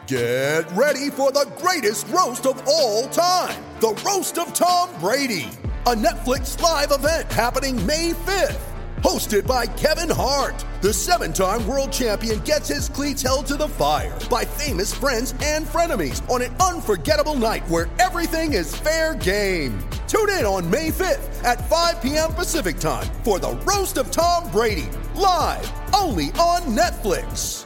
Get ready for the greatest roast of all time, the Roast of Tom Brady, a Netflix live event happening May 5th. Hosted by Kevin Hart, the 7-time world champion gets his cleats held to the fire by famous friends and frenemies on an unforgettable night where everything is fair game. Tune in on May 5th at 5 p.m. Pacific time for the Roast of Tom Brady, live only on Netflix.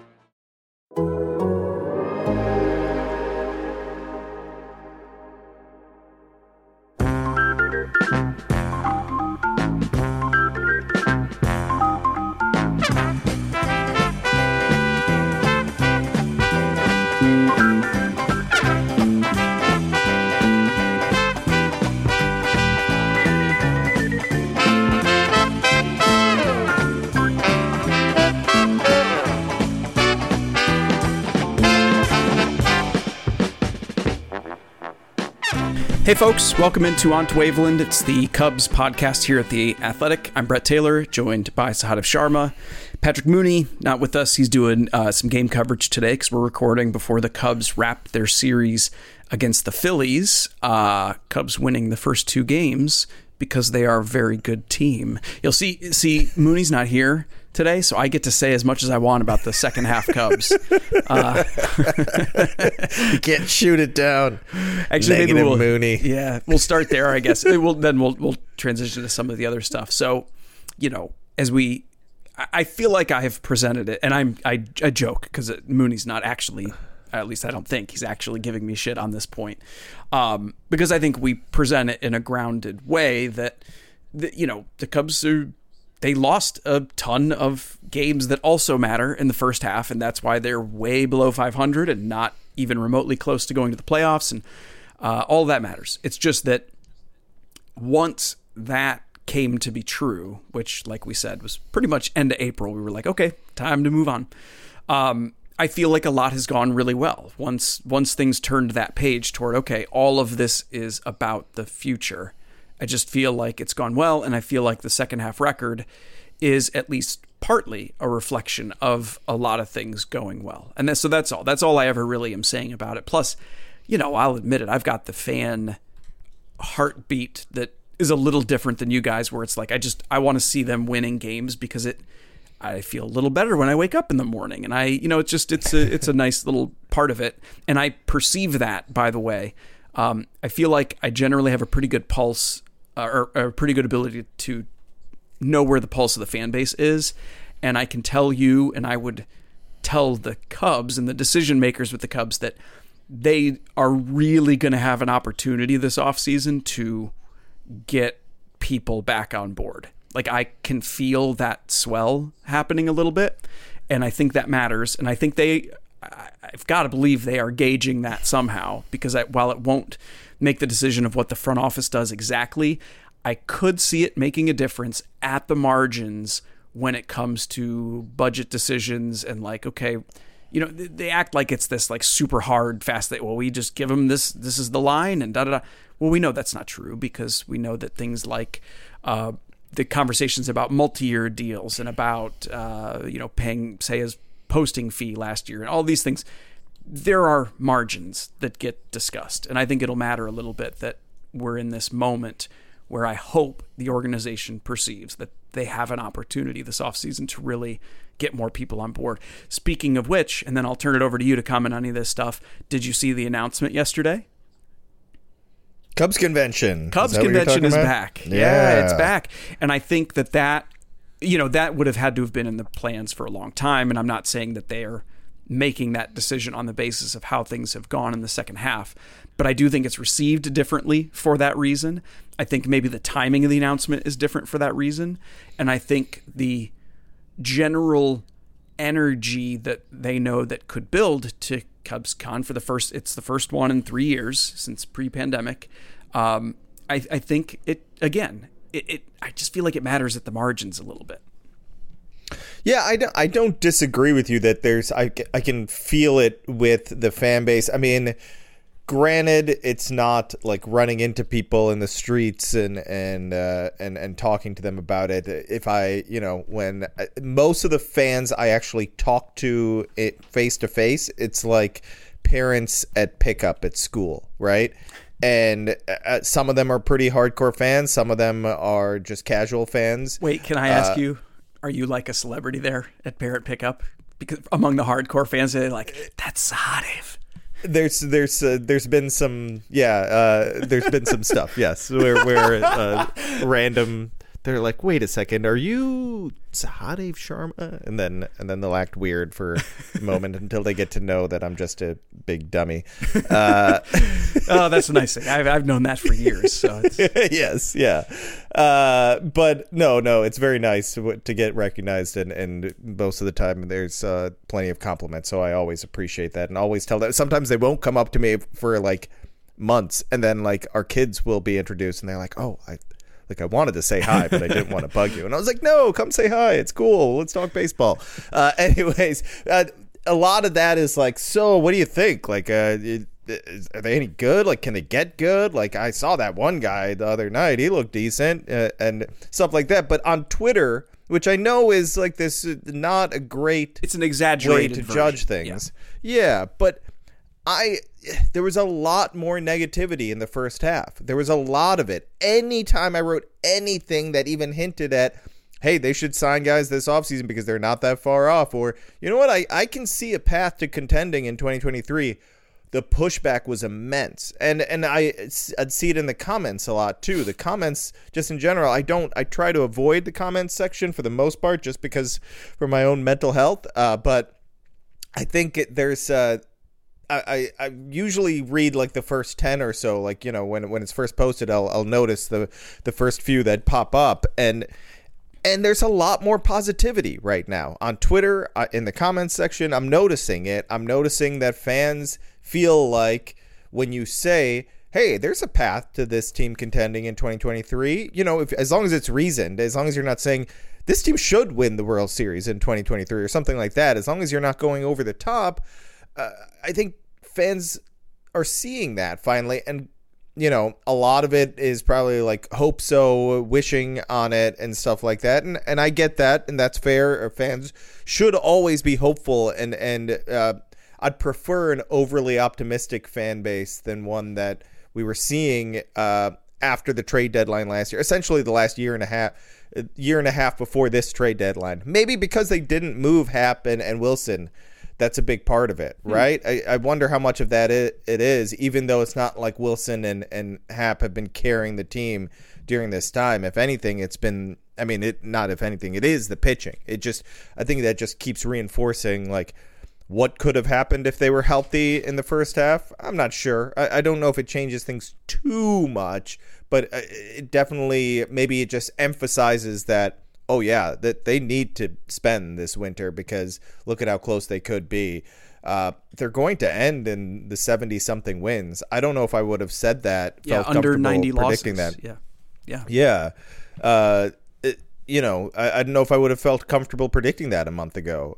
Hey folks, welcome into On to Waveland. It's the Cubs podcast here at The Athletic. I'm Brett Taylor, joined by Sahadev Sharma. Patrick Mooney, not with us. He's doing some game coverage today because we're recording before the Cubs wrap their series against the Phillies. Cubs winning the first two games because they are a very good team. You'll see Mooney's not here today, so I get to say as much as I want about the second half Cubs. You can't shoot it down. Actually, Negative maybe Mooney. Yeah, we'll start there, I guess. We'll transition to some of the other stuff. So, I feel like I have presented it, and I joke because Mooney's not actually. At least I don't think he's actually giving me shit on this point, because I think we present it in a grounded way that the Cubs they lost a ton of games that also matter in the first half, and that's why they're way below 500 and not even remotely close to going to the playoffs, and all that matters. It's just that once that came to be true, which, like we said, was pretty much end of April, we were like, okay, time to move on. I feel like a lot has gone really well. Once things turned that page toward, okay, all of this is about the future, I just feel like it's gone well, and I feel like the second half record is at least partly a reflection of a lot of things going well. And that's all. That's all I ever really am saying about it. Plus, I'll admit it, I've got the fan heartbeat that is a little different than you guys, where it's like I want to see them winning games because I feel a little better when I wake up in the morning, and it's a nice little part of it. And I perceive that, by the way. I feel like I generally have a pretty good pulse, or a pretty good ability to know where the pulse of the fan base is. And I can tell you, and I would tell the Cubs and the decision makers with the Cubs, that they are really going to have an opportunity this offseason to get people back on board. Like, I can feel that swell happening a little bit, and I think that matters. And I think I've got to believe they are gauging that somehow, because while it won't make the decision of what the front office does exactly, I could see it making a difference at the margins when it comes to budget decisions and they act like it's this like super hard, fast thing. Well, we just give them this is the line and da-da-da. Well, we know that's not true, because we know that things like the conversations about multi-year deals and about, paying, say, his posting fee last year and all these things, there are margins that get discussed. And I think it'll matter a little bit that we're in this moment where I hope the organization perceives that they have an opportunity this offseason to really get more people on board. Speaking of which, and then I'll turn it over to you to comment on any of this stuff, did you see the announcement yesterday? Cubs Convention. Cubs Convention is back. Yeah, it's back. And I think that would have had to have been in the plans for a long time. And I'm not saying that they are making that decision on the basis of how things have gone in the second half. But I do think it's received differently for that reason. I think maybe the timing of the announcement is different for that reason. And I think the general energy that they know that could build to CubsCon it's the first one in 3 years since pre-pandemic. I think I just feel like it matters at the margins a little bit. Yeah, I don't disagree with you that I can feel it with the fan base. I mean, granted, it's not like running into people in the streets and talking to them about it. If when most of the fans I actually talk to it face to face, it's like parents at pickup at school, right? And some of them are pretty hardcore fans. Some of them are just casual fans. Wait, can I ask you, are you like a celebrity there at parent pickup? Because among the hardcore fans, they're like, that's Sahadev. There's been some there's been some stuff, yes, where random, they're like, wait a second, are you Sahadev Sharma? And then they'll act weird for a moment until they get to know that I'm just a big dummy. Oh, that's a nice thing. I've known that for years. So yes, yeah. But no, it's very nice to get recognized, and most of the time there's plenty of compliments. So I always appreciate that, and always tell that. Sometimes they won't come up to me for like months, and then like our kids will be introduced, and they're like, oh, I wanted to say hi, but I didn't want to bug you. And I was like, no, come say hi. It's cool. Let's talk baseball. Anyways, a lot of that is like, so what do you think? Like, are they any good? Like, can they get good? Like, I saw that one guy the other night. He looked decent and stuff like that. But on Twitter, which I know is like this, not a great it's an exaggerated way to version. judge things. Yeah, but there was a lot more negativity in the first half. There was a lot of it. Anytime I wrote anything that even hinted at, hey, they should sign guys this offseason because they're not that far off, or, you know what, I can see a path to contending in 2023, the pushback was immense. And I'd see it in the comments a lot too. The comments, just in general, I try to avoid the comments section for the most part, just because for my own mental health. But I think there's I usually read like the first 10 or so, like, you know, when it's first posted, I'll notice the first few that pop up, and there's a lot more positivity right now on Twitter, in the comments section. I'm noticing it. I'm noticing that fans feel like when you say, hey, there's a path to this team contending in 2023, you know, as long as it's reasoned, as long as you're not saying this team should win the World Series in 2023 or something like that, as long as you're not going over the top, I think fans are seeing that finally. And, you know, a lot of it is probably like hope so, wishing on it and stuff like that. And I get that, and that's fair. Fans should always be hopeful. And I'd prefer an overly optimistic fan base than one that we were seeing after the trade deadline last year, essentially the last year and a half before this trade deadline. Maybe because they didn't move Happ and Wilson. That's a big part of it, right? I wonder how much of that it is, even though it's not like Wilson and Happ have been carrying the team during this time. If anything, it's been, not if anything, it is the pitching. I think that just keeps reinforcing like what could have happened if they were healthy in the first half. I'm not sure. I don't know if it changes things too much, but it definitely, maybe it just emphasizes that, oh, yeah, that they need to spend this winter because look at how close they could be. They're going to end in the 70-something wins. I don't know if I would have said that. Yeah, felt under 90 predicting losses. that. Yeah. I don't know if I would have felt comfortable predicting that a month ago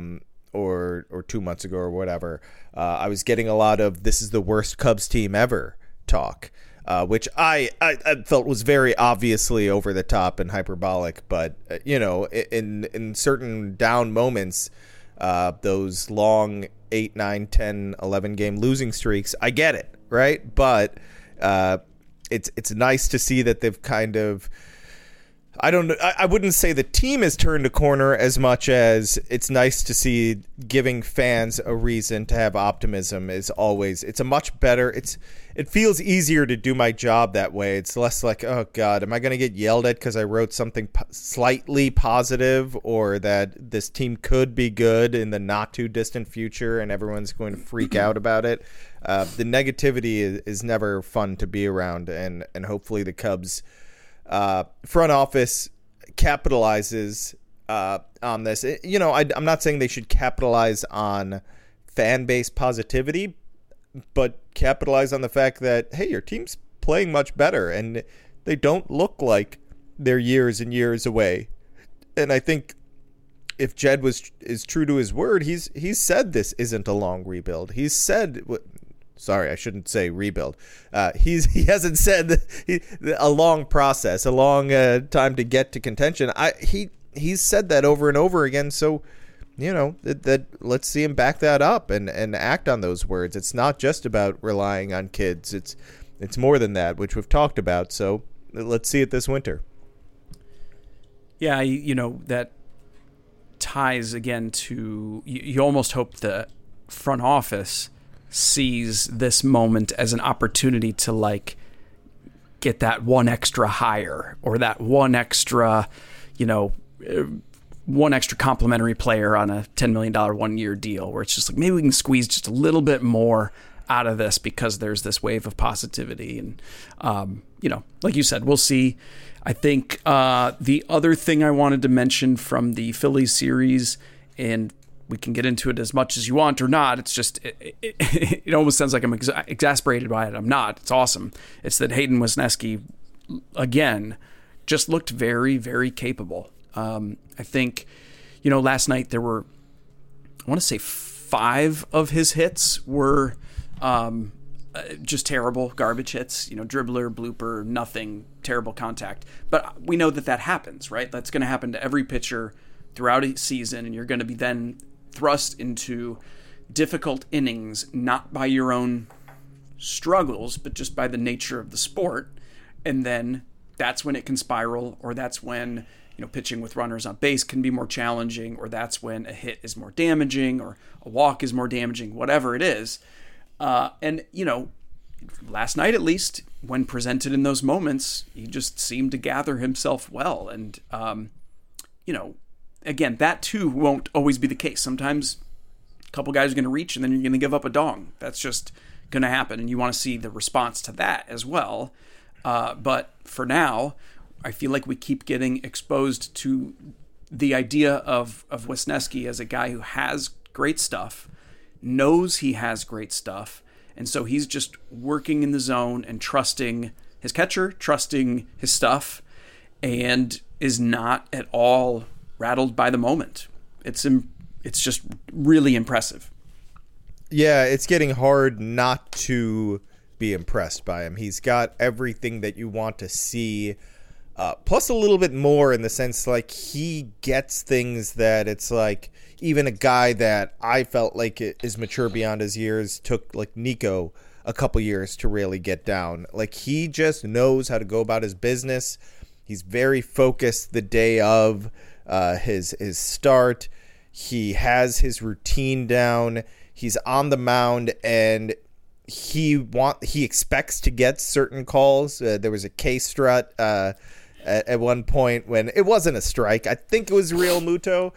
or 2 months ago or whatever. I was getting a lot of this is the worst Cubs team ever talk. Which I felt was very obviously over the top and hyperbolic, but in certain down moments, those long 8, 9, 10, 11 game losing streaks, I get it, right? But it's nice to see that they've kind of, I don't know, I wouldn't say the team has turned a corner as much as it's nice to see giving fans a reason to have optimism is always, it's a much better, it feels easier to do my job that way. It's less like, oh God, am I going to get yelled at because I wrote something slightly positive or that this team could be good in the not too distant future and everyone's going to freak out about it. The negativity is never fun to be around, and hopefully the Cubs front office capitalizes on this. I'm not saying they should capitalize on fan base positivity, but capitalize on the fact that, hey, your team's playing much better and they don't look like they're years and years away. And I think if Jed is true to his word, he's said this isn't a long rebuild. He's said Sorry, I shouldn't say rebuild. He hasn't said a long process, a long time to get to contention. He's said that over and over again. So, that let's see him back that up and act on those words. It's not just about relying on kids. It's more than that, which we've talked about. So let's see it this winter. Yeah, that ties again to you almost hope the front office sees this moment as an opportunity to like get that one extra hire or that one extra complimentary player on a $10 million 1 year deal, where it's just like maybe we can squeeze just a little bit more out of this because there's this wave of positivity. And like you said, we'll see. I think the other thing I wanted to mention from the Phillies series, and we can get into it as much as you want or not, it's just it almost sounds like I'm exasperated by it. I'm not. It's awesome. It's that Hayden Wesneski again just looked very, very capable. I think last night there were, I want to say 5 of his hits were just terrible garbage hits, dribbler, blooper, nothing, terrible contact. But we know that happens, right? That's going to happen to every pitcher throughout a season, and you're going to be then thrust into difficult innings, not by your own struggles, but just by the nature of the sport. And then that's when it can spiral, or that's when pitching with runners on base can be more challenging, or that's when a hit is more damaging, or a walk is more damaging, whatever it is. And last night, at least, when presented in those moments, he just seemed to gather himself well. And, again, that too won't always be the case. Sometimes a couple guys are going to reach and then you're going to give up a dong. That's just going to happen. And you want to see the response to that as well. But for now, I feel like we keep getting exposed to the idea of Wesneski as a guy who has great stuff, knows he has great stuff, and so he's just working in the zone and trusting his catcher, trusting his stuff, and is not at all rattled by the moment. It's just really impressive. Yeah, it's getting hard not to be impressed by him. He's got everything that you want to see, plus a little bit more, in the sense like he gets things that it's like even a guy that I felt like is mature beyond his years took, like Nico, a couple years to really get down. Like, he just knows how to go about his business. He's very focused the day of his start. He has his routine down. He's on the mound, and he expects to get certain calls. There was a K-strut at one point when it wasn't a strike. I think it was Real Muto.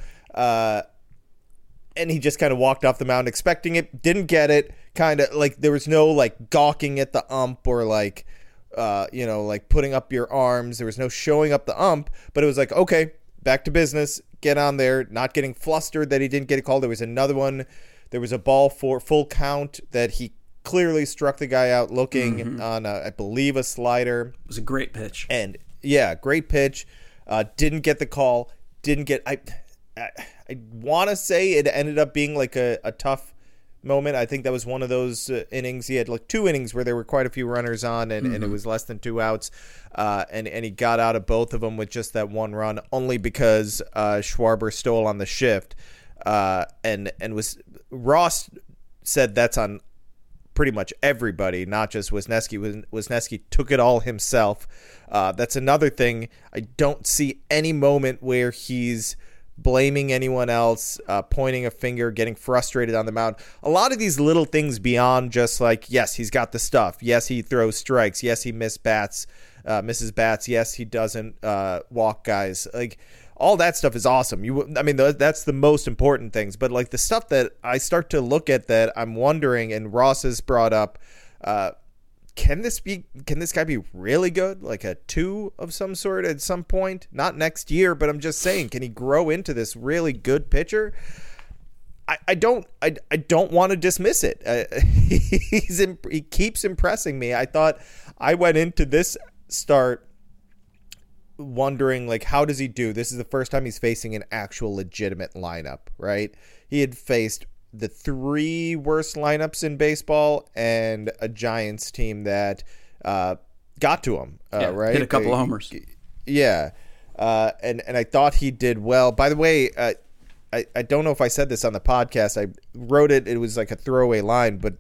And he just kind of walked off the mound expecting it, didn't get it. Kind of like there was no like gawking at the ump or like, like putting up your arms. There was no showing up the ump, but it was like, okay, back to business, get on there, not getting flustered that he didn't get a call. There was another one. There was a ball for full count that he clearly struck the guy out looking on, I believe, a slider. It was a great pitch. And yeah, great pitch. Didn't get the call. Didn't get, I want to say it ended up being like a tough moment. I think that was one of those innings. He had like 2 innings where there were quite a few runners on, and it was less than 2 outs. And he got out of both of them with just that one run, only because Schwarber stole on the shift. And was Ross said that's on pretty much everybody, not just Wesneski. Wesneski took it all himself. That's another thing. I don't see any moment where he's blaming anyone else, pointing a finger, getting frustrated on the mound. A lot of these little things beyond just like, yes, he's got the stuff. Yes, he throws strikes. Yes, he misses bats. Yes, he doesn't walk guys. Like, all that stuff is awesome. That's the most important things. But like the stuff that I start to look at that I'm wondering, and Ross has brought up, can this guy be really good? Like a 2 of some sort at some point? Not next year, but I'm just saying, can he grow into this really good pitcher? I don't want to dismiss it. He keeps impressing me. I thought I went into this start wondering, like, how does he do? This is the first time he's facing an actual legitimate lineup, right? He had faced the 3 worst lineups in baseball and a Giants team that got to him, right? Hit a couple of homers. Yeah. And I thought he did well. By the way, I don't know if I said this on the podcast. I wrote it. It was like a throwaway line, but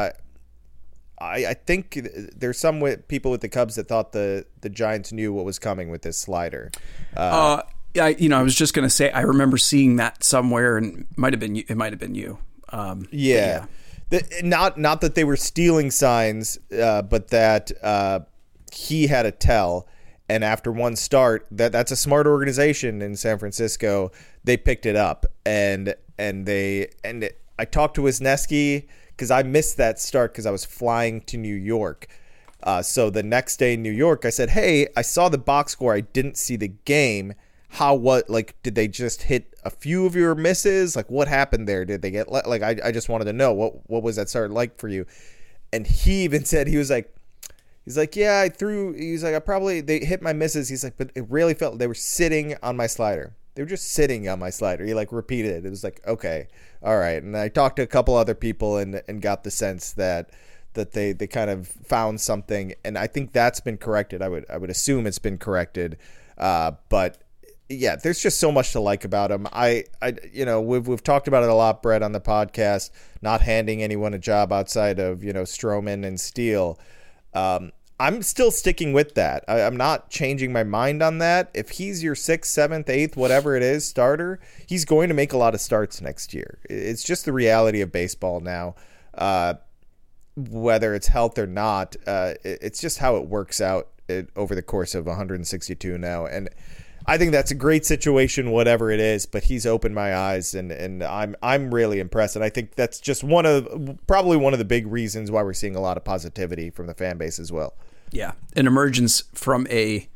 I think there's some people with the Cubs that thought the Giants knew what was coming with this slider. I was just going to say, I remember seeing that somewhere, and it might have been you. Yeah. Not that they were stealing signs, but that he had a tell. And after one start, that's a smart organization in San Francisco. They picked it up, and I talked to Wisniewski because I missed that start because I was flying to New York. So the next day in New York, I said, "Hey, I saw the box score. I didn't see the game. Did they just hit a few of your misses? Like, what happened there? Did they get I just wanted to know what was that start like for you?" And he even said he's like, yeah, I threw. He's like, they hit my misses. He's like, but it really felt they were sitting on my slider. They were just sitting on my slider. He repeated it. It was like, okay, all right. And I talked to a couple other people and got the sense that they kind of found something. And I think that's been corrected. I would assume it's been corrected. But yeah, there's just so much to like about him. We've talked about it a lot, Brett, on the podcast. Not handing anyone a job outside of Stroman and Steele. I'm still sticking with that. I'm not changing my mind on that. If he's your 6th, 7th, 8th, whatever it is, starter, he's going to make a lot of starts next year. It's just the reality of baseball now. Whether it's health or not, it's just how it works out over the course of 162 now. And I think that's a great situation, whatever it is, but he's opened my eyes and I'm really impressed. And I think that's just probably one of the big reasons why we're seeing a lot of positivity from the fan base as well. Yeah. An emergence from a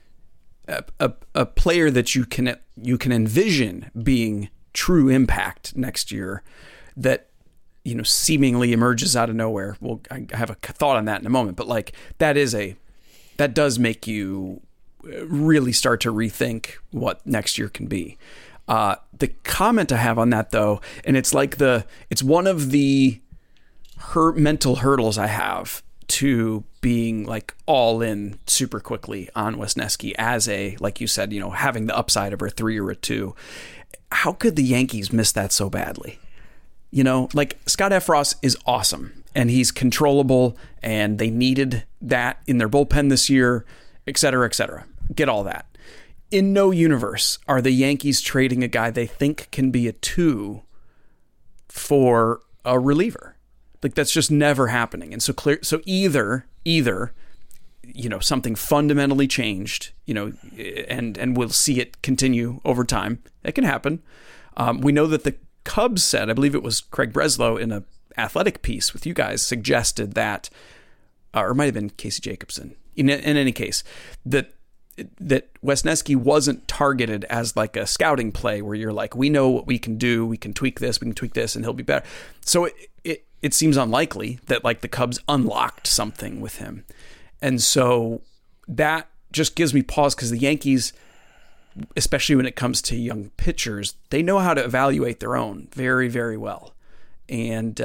player that you can envision being true impact next year that, seemingly emerges out of nowhere. Well, I have a thought on that in a moment, but that does make you really start to rethink what next year can be. The comment I have on that, though, and it's one of the mental hurdles I have to being all in super quickly on Wisniewski as like you said, having the upside of a 3 or a 2. How could the Yankees miss that so badly? Scott Effross is awesome and he's controllable and they needed that in their bullpen this year, et cetera, et cetera. Get all that. In no universe are the Yankees trading a guy they think can be a 2 for a reliever. That's just never happening. And so either something fundamentally changed, and we'll see it continue over time. That can happen. We know that the Cubs said, I believe it was Craig Breslow in a Athletic piece with you guys, suggested that, or it might have been Casey Jacobson. In any case, that Wisniewski wasn't targeted as a scouting play where you're we know what we can do, we can tweak this, and he'll be better. So it seems unlikely that the Cubs unlocked something with him. And so that just gives me pause because the Yankees, especially when it comes to young pitchers, they know how to evaluate their own very, very well. And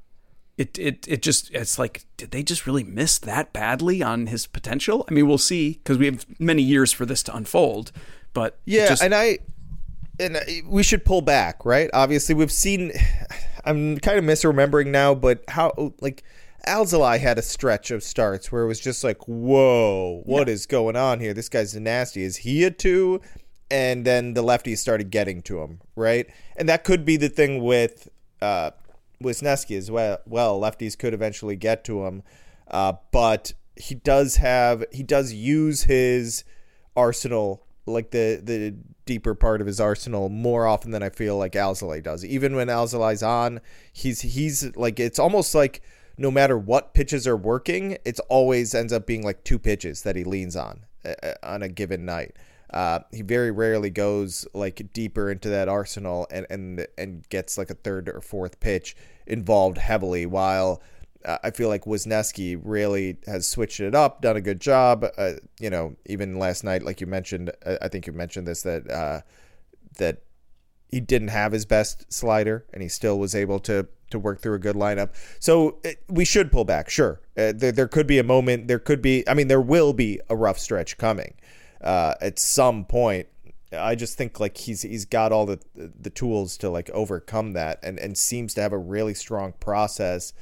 it's did they just really miss that badly on his potential? I mean, we'll see because we have many years for this to unfold. But yeah, and we should pull back, right? Obviously, we've seen. I'm kind of misremembering now, but how Alzolay had a stretch of starts where it was just whoa, what is going on here? This guy's nasty. Is he a 2? And then the lefties started getting to him, right? And that could be the thing with Wisniewski as well. Lefties could eventually get to him, but he does use his arsenal, the deeper part of his arsenal, more often than I feel like Alzolay does. Even when Alzolay's on, he's it's almost like no matter what pitches are working, it's always ends up being 2 pitches that he leans on a given night. He very rarely goes deeper into that arsenal and gets a 3rd or 4th pitch involved heavily, while I feel like Wisniewski really has switched it up, done a good job. Even last night, like you mentioned, I think you mentioned this, that he didn't have his best slider, and he still was able to work through a good lineup. So we should pull back, sure. There could be a moment. There will be a rough stretch coming at some point. I just think like he's got all the tools to like overcome that, and seems to have a really strong process.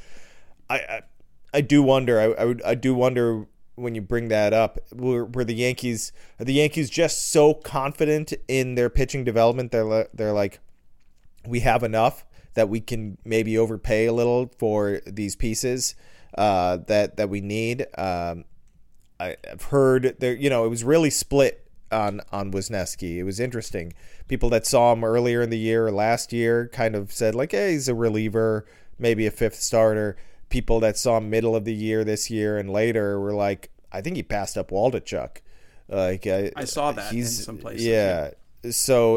I do wonder. I do wonder when you bring that up. Are the Yankees just so confident in their pitching development? They're like, we have enough that we can maybe overpay a little for these pieces that we need. I've heard there. It was really split on Wisniewski. It was interesting. People that saw him earlier in the year or last year kind of said like, hey, he's a reliever, maybe a fifth starter. People that saw him middle of the year this year and later were like, I think he passed up Waldichuk. Like I saw that in some places. Yeah. So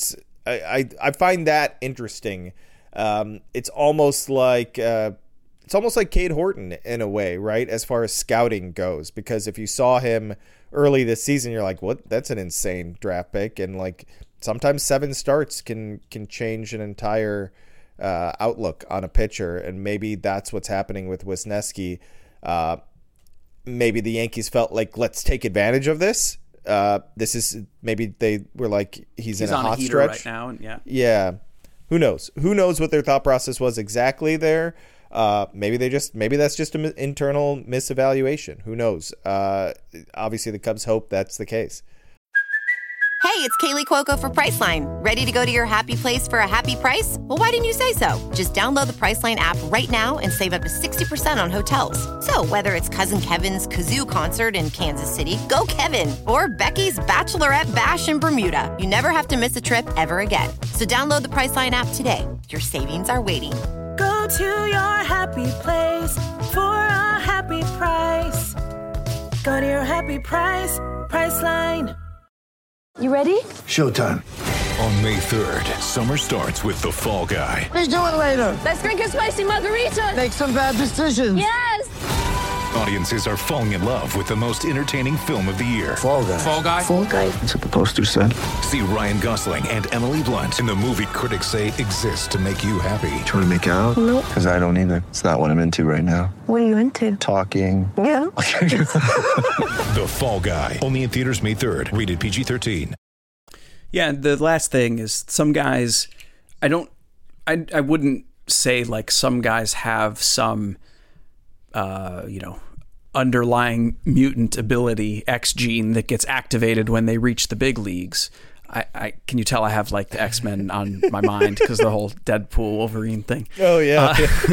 I find that interesting. It's almost like Cade Horton in a way, right? As far as scouting goes, because if you saw him early this season, you're like, what? That's an insane draft pick. And like sometimes 7 starts can change an entire outlook on a pitcher. And maybe that's what's happening with Wisniewski. Maybe the Yankees felt like, let's take advantage of this. This is maybe they were like, he's in a hot stretch right now. And yeah. Who knows what their thought process was exactly there. Maybe that's just an internal misevaluation. Who knows? Obviously, the Cubs hope that's the case. Hey, it's Kaylee Cuoco for Priceline. Ready to go to your happy place for a happy price? Well, why didn't you say so? Just download the Priceline app right now and save up to 60% on hotels. So whether it's Cousin Kevin's Kazoo Concert in Kansas City, go Kevin, or Becky's Bachelorette Bash in Bermuda, you never have to miss a trip ever again. So download the Priceline app today. Your savings are waiting. Go to your happy place for a happy price. Go to your happy price, Priceline. You ready? Showtime. On May 3rd, summer starts with The Fall Guy. Let's do it later. Let's drink a spicy margarita. Make some bad decisions. Yes. Audiences are falling in love with the most entertaining film of the year. Fall Guy. Fall Guy? Fall Guy. That's what the poster said. See Ryan Gosling and Emily Blunt in the movie critics say exists to make you happy. Trying to make it out? Nope. Because I don't either. It's not what I'm into right now. What are you into? Talking. Yeah. The Fall Guy. Only in theaters May 3rd. Rated PG-13. Yeah, the last thing is some guys, I wouldn't say like some guys have some, underlying mutant ability, X gene that gets activated when they reach the big leagues. I can you tell I have like the X-Men on my mind because the whole Deadpool Wolverine thing. Oh yeah.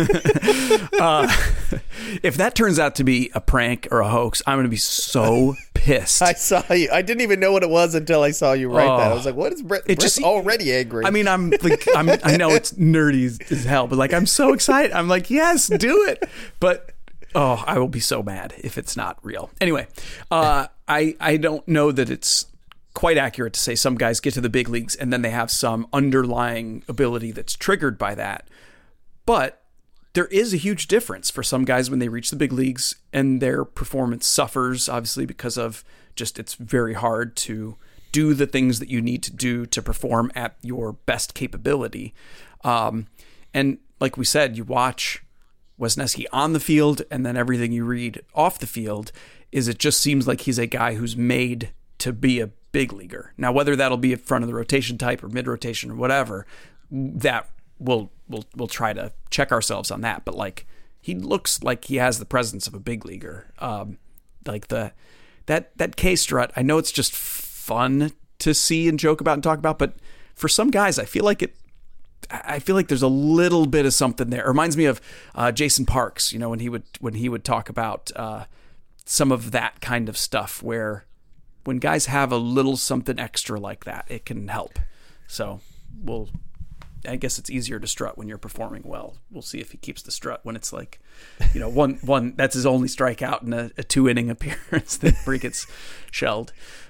If that turns out to be a prank or a hoax, I'm going to be so pissed. I saw you. I didn't even know what it was until I saw you write that. I was like, "What is Brett? Brett's already angry." I mean, I know it's nerdy as hell, but like, I'm so excited. I'm like, yes, do it. But I will be so mad if it's not real. Anyway, I don't know that it's quite accurate to say some guys get to the big leagues and then they have some underlying ability that's triggered by that. But there is a huge difference for some guys when they reach the big leagues and their performance suffers, obviously, because of just it's very hard to do the things that you need to do to perform at your best capability. And like we said, you watch Wisniewski on the field and then everything you read off the field is it just seems like he's a guy who's made to be a big leaguer. Now, whether that'll be in front of the rotation type or mid rotation or whatever, that we'll try to check ourselves on that. But like, he looks like he has the presence of a big leaguer. Like that K strut. I know it's just fun to see and joke about and talk about, but for some guys, I feel like there's a little bit of something there. It reminds me of Jason Parks. You know, when he would talk about some of that kind of stuff where. When guys have a little something extra like that, it can help. So I guess it's easier to strut when you're performing well. We'll see if he keeps the strut when it's like, one that's his only strikeout in a 2-inning appearance that gets shelled.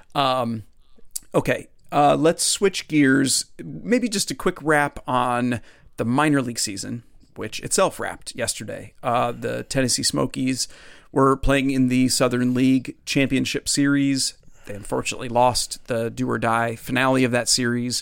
Okay, let's switch gears. Maybe just a quick wrap on the minor league season, which itself wrapped yesterday. The Tennessee Smokies were playing in the Southern League Championship Series. They unfortunately lost the do-or-die finale of that series,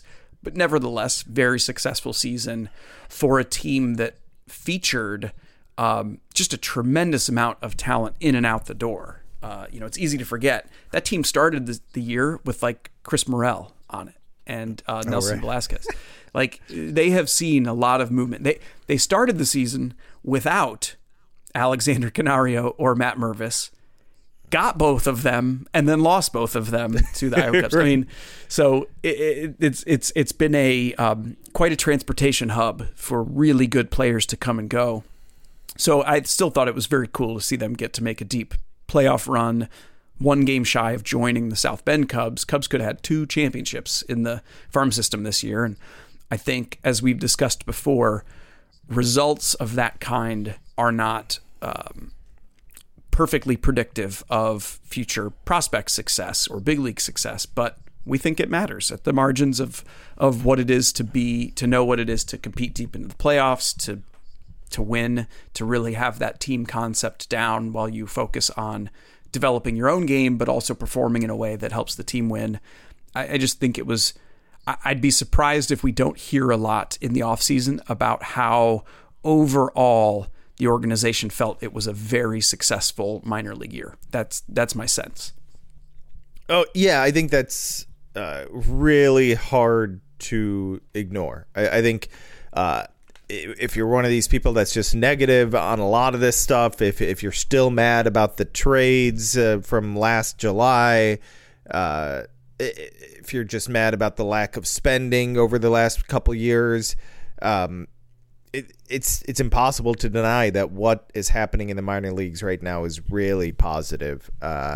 But nevertheless, very successful season for a team that featured just a tremendous amount of talent in and out the door. It's easy to forget that team started the year with like Chris Morel on it and Nelson Velasquez. Like, they have seen a lot of movement. They started the season without Alexander Canario or Matt Mervis, got both of them, and then lost both of them to the Iowa Cubs. I mean, so it's been a quite a transportation hub for really good players to come and go. So I still thought it was very cool to see them get to make a deep playoff run, one game shy of joining the South Bend Cubs. Cubs could have had 2 championships in the farm system this year, and I think, as we've discussed before, results of that kind are not perfectly predictive of future prospect success or big league success, but we think it matters at the margins of what it is to know what it is to compete deep into the playoffs, to win, to really have that team concept down while you focus on developing your own game, but also performing in a way that helps the team win. I just think it was, I'd be surprised if we don't hear a lot in the offseason about how overall the organization felt it was a very successful minor league year. That's my sense. Oh, yeah, I think that's really hard to ignore. I think if you're one of these people that's just negative on a lot of this stuff, if you're still mad about the trades from last July, if you're just mad about the lack of spending over the last couple years, it's impossible to deny that what is happening in the minor leagues right now is really positive.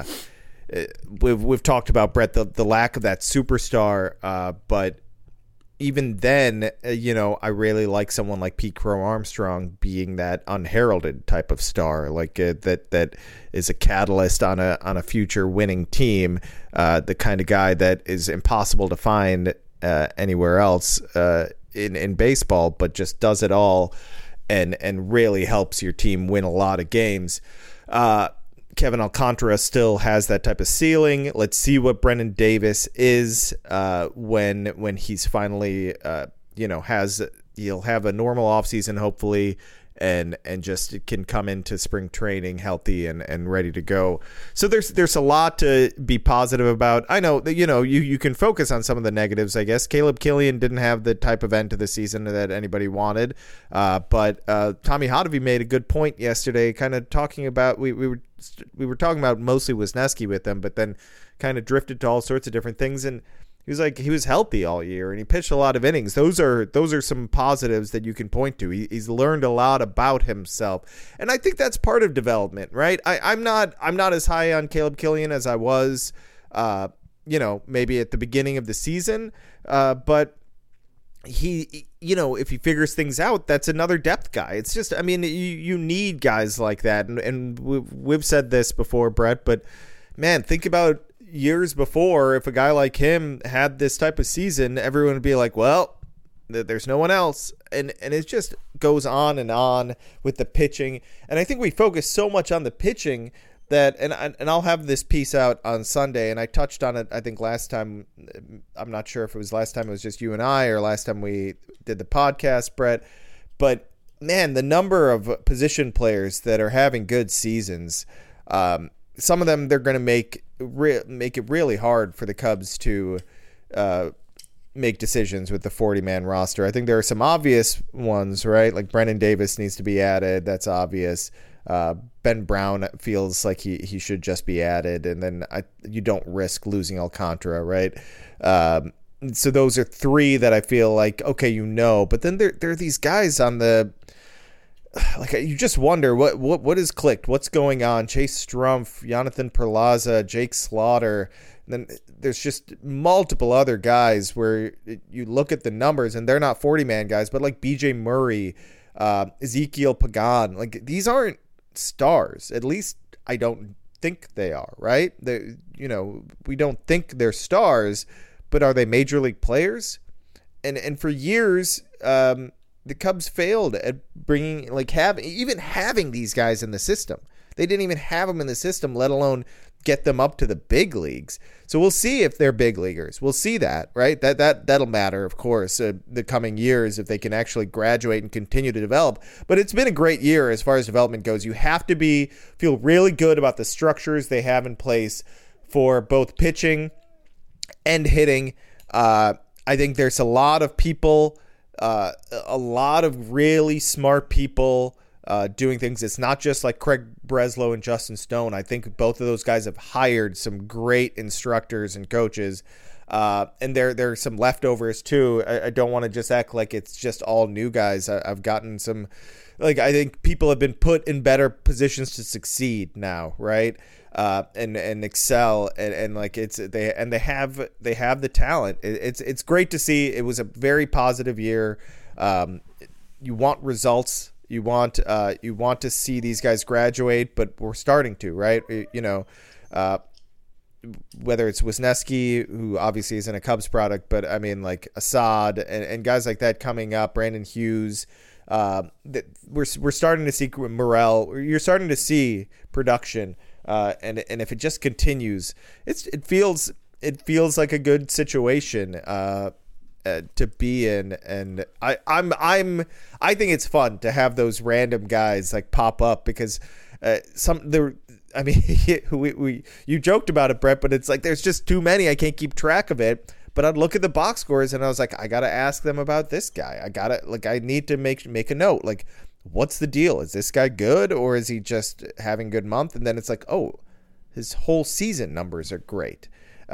We've talked about, Brett, the lack of that superstar, but even then, I really like someone like Pete Crow Armstrong being that unheralded type of star, like that is a catalyst on a future winning team, the kind of guy that is impossible to find anywhere else in baseball, but just does it all and really helps your team win a lot of games. Kevin Alcantara still has that type of ceiling. Let's see what Brennan Davis is when he's finally he'll have a normal offseason hopefully, and just can come into spring training healthy and ready to go. So there's a lot to be positive about. I know that you can focus on some of the negatives, I guess. Caleb Killian didn't have the type of end to the season that anybody wanted, but Tommy Hotovy made a good point yesterday, kind of talking about we were talking about mostly Wisniewski with them, but then kind of drifted to all sorts of different things. And he was like, he was healthy all year and he pitched a lot of innings. Those are some positives that you can point to. He's learned a lot about himself. And I think that's part of development, right? I'm not as high on Caleb Killian as I was, maybe at the beginning of the season. But he, if he figures things out, that's another depth guy. It's just, you need guys like that. And we've said this before, Brett, but man, think about years before, if a guy like him had this type of season, everyone would be like, well, there's no one else. And it just goes on and on with the pitching. And I think we focus so much on the pitching that, and I'll have this piece out on Sunday, and I touched on it, I think, last time. I'm not sure if it was last time it was just you and I or last time we did the podcast, Brett. But, man, the number of position players that are having good seasons, some of them they're going to make it really hard for the Cubs to make decisions with the 40-man roster. I think there are some obvious ones, right? Like Brennan Davis needs to be added. That's obvious. Ben Brown feels like he should just be added, and then you don't risk losing Alcantara, right? So those are 3 that I feel like, okay, but then there are these guys on the, like, you just wonder what is clicked, what's going on. Chase Strumpf, Jonathan Perlaza, Jake Slaughter. And then there's just multiple other guys where you look at the numbers and they're not 40-man guys, but like BJ Murray, Ezekiel Pagan, like these aren't stars. At least I don't think they are, right? We don't think they're stars, but are they major league players? And for years, the Cubs failed at bringing, having these guys in the system. They didn't even have them in the system, let alone get them up to the big leagues. So we'll see if they're big leaguers. We'll see that, right? That'll matter, of course, the coming years if they can actually graduate and continue to develop. But it's been a great year as far as development goes. You have to feel really good about the structures they have in place for both pitching and hitting. I think there's a lot of people, a lot of really smart people doing things. It's not just like Craig Breslow and Justin Stone. I think both of those guys have hired some great instructors and coaches. And there are some leftovers too. I don't want to just act like it's just all new guys. I've gotten some, like, I think people have been put in better positions to succeed now, right? And excel and like they have the talent. It's great to see. It was a very positive year. You want results. You want to see these guys graduate, but we're starting to, right? Whether it's Wisniewski, who obviously isn't a Cubs product, but I mean like Assad and guys like that coming up, Brandon Hughes. We're starting to see Morel. You're starting to see production, and if it just continues, it feels like a good situation to be in. And I think it's fun to have those random guys like pop up because I mean, you joked about it, Brett, but it's like there's just too many. I can't keep track of it. But I'd look at the box scores and I was like, I got to ask them about this guy. I need to make a note. Like, what's the deal? Is this guy good or is he just having a good month? And then it's like, oh, his whole season numbers are great.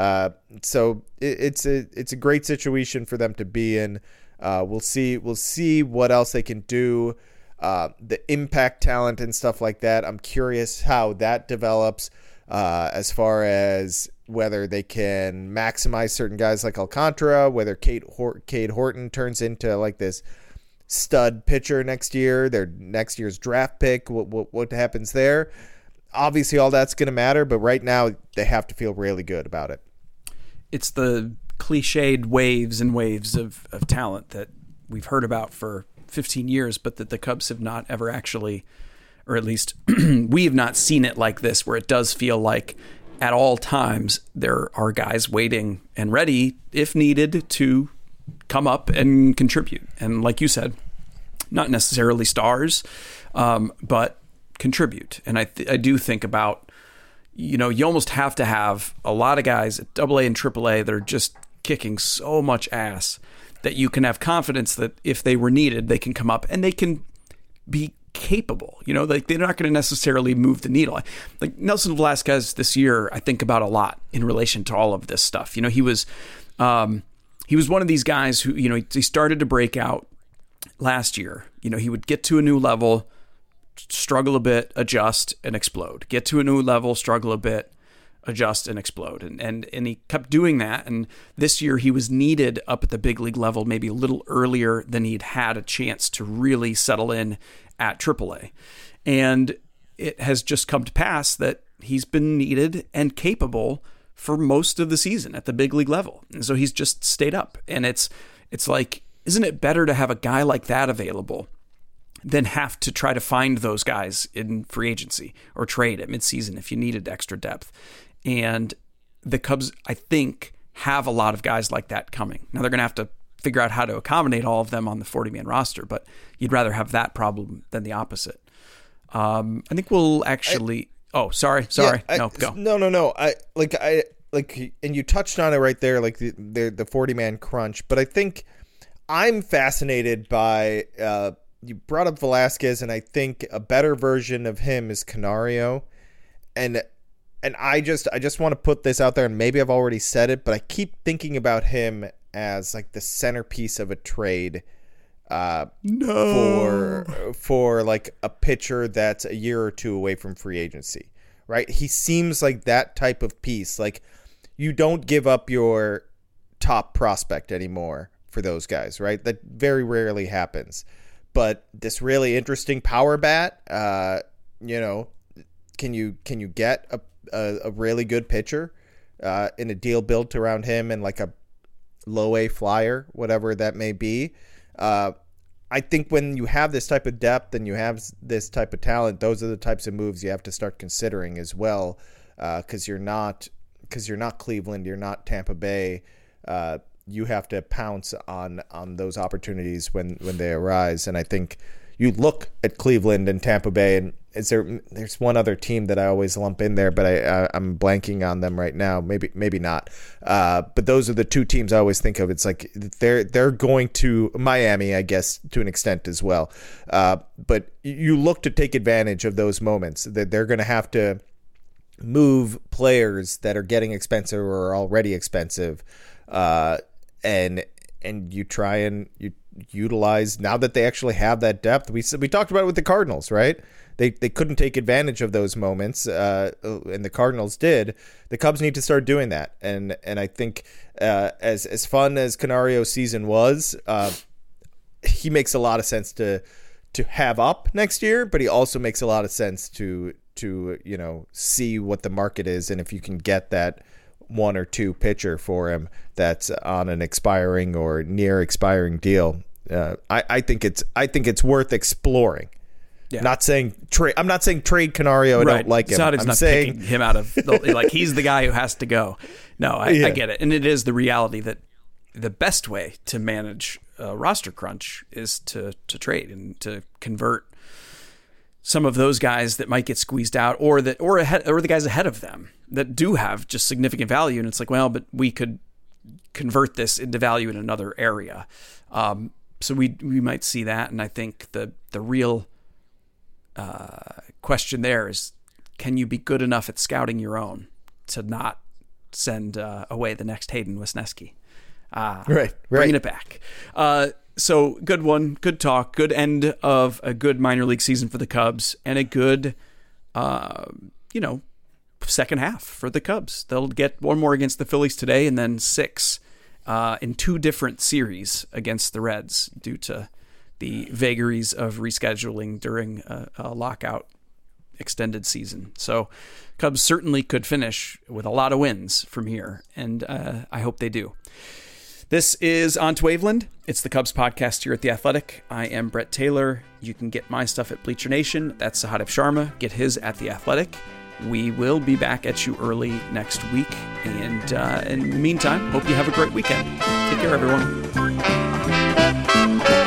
So it's a great situation for them to be in. We'll see what else they can do. The impact talent and stuff like that. I'm curious how that develops as far as whether they can maximize certain guys like Alcantara, whether Cade Horton turns into like this stud pitcher next year, their next year's draft pick, what happens there. Obviously, all that's going to matter, but right now they have to feel really good about it. It's the cliched waves and waves of talent that we've heard about for 15 years, but that the Cubs have not ever actually, or at least we have not seen it like this, where it does feel like at all times there are guys waiting and ready, if needed, to come up and contribute. And like you said, not necessarily stars, but contribute. And I do think about, you almost have to have a lot of guys at AA and AAA that are just kicking so much ass that you can have confidence that if they were needed, they can come up and they can be capable. Like they're not going to necessarily move the needle. Like Nelson Velasquez this year, I think about a lot in relation to all of this stuff. He was one of these guys who, he started to break out last year. He would get to a new level, struggle a bit, adjust, and explode. Get to a new level, struggle a bit, adjust, and explode. And he kept doing that. And this year he was needed up at the big league level maybe a little earlier than he'd had a chance to really settle in at AAA. And it has just come to pass that he's been needed and capable for most of the season at the big league level. And so he's just stayed up. And it's like, isn't it better to have a guy like that available than have to try to find those guys in free agency or trade at midseason if you needed extra depth? And the Cubs, I think, have a lot of guys like that coming. Now they're going to have to figure out how to accommodate all of them on the 40-man roster, but you'd rather have that problem than the opposite. I think we'll actually... sorry. No, go. No. And you touched on it right there, like the 40-man crunch. But I think I'm fascinated by... you brought up Velasquez, and I think a better version of him is Canario. And I just want to put this out there, and maybe I've already said it, but I keep thinking about him as like the centerpiece of a trade for like a pitcher that's a year or two away from free agency, right? He seems like that type of piece. Like you don't give up your top prospect anymore for those guys, right? That very rarely happens. But this really interesting power bat, can you get a really good pitcher in a deal built around him and like a low A flyer, whatever that may be? I think when you have this type of depth and you have this type of talent, those are the types of moves you have to start considering as well, because you're not Cleveland, you're not Tampa Bay. You have to pounce on those opportunities when they arise. And I think you look at Cleveland and Tampa Bay, and there's one other team that I always lump in there, but I'm blanking on them right now. Maybe not. But those are the two teams I always think of. It's like they're going to Miami, I guess, to an extent as well. But you look to take advantage of those moments that they're going to have to move players that are getting expensive or are already expensive, and you try and you utilize now that they actually have that depth. We talked about it with the Cardinals, right? They couldn't take advantage of those moments, and the Cardinals did. The Cubs need to start doing that, and I think as fun as Canario's season was, he makes a lot of sense to have up next year, but he also makes a lot of sense to see what the market is, and if you can get that one or two pitcher for him that's on an expiring or near expiring deal, I think it's worth exploring. Yeah. Not saying trade. I'm not saying trade Canario. I don't like him. I'm not saying picking him out of like he's the guy who has to go. No, I get it, and it is the reality that the best way to manage roster crunch is to trade and to convert some of those guys that might get squeezed out, or the guys ahead of them that do have just significant value. And it's like, well, but we could convert this into value in another area. So we might see that. And I think the real question there is, can you be good enough at scouting your own to not send away the next Hayden Wesneski? Right. Bringing it back. So good one, good talk, good end of a good minor league season for the Cubs, and a good, second half for the Cubs. They'll get one more against the Phillies today, and then 6 in 2 different series against the Reds due to the vagaries of rescheduling during a lockout extended season. So Cubs certainly could finish with a lot of wins from here, and I hope they do. This is On to Waveland. It's the Cubs podcast here at The Athletic. I am Brett Taylor. You can get my stuff at Bleacher Nation. That's Sahadev Sharma. Get his at The Athletic. We will be back at you early next week. And in the meantime, hope you have a great weekend. Take care, everyone.